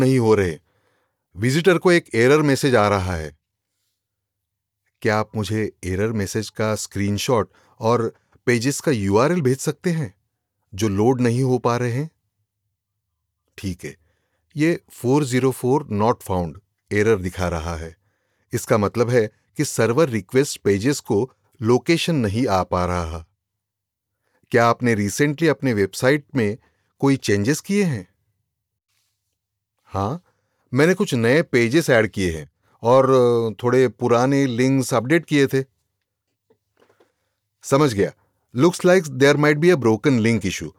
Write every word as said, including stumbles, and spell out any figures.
नहीं हो रहे। विजिटर को एक एरर मैसेज आ रहा है। क्या आप मुझे एरर मैसेज का स्क्रीनशॉट और पेजेस का यूआरएल भेज सकते हैं जो लोड नहीं हो पा रहे हैं? ठीक है, ये four zero four not found error दिखा रहा है। इसका मतलब है कि सर्वर रिक्वेस्ट पेजेस को लोकेशन नहीं आ पा रहा। क्या आपने रिसेंटली अपने वेबसाइट में कोई चेंजेस किए हैं? हाँ, मैंने कुछ नए पेजेस ऐड किए हैं और थोड़े पुराने लिंक्स अपडेट किए थे। समझ गया। Looks like there might be a broken link issue.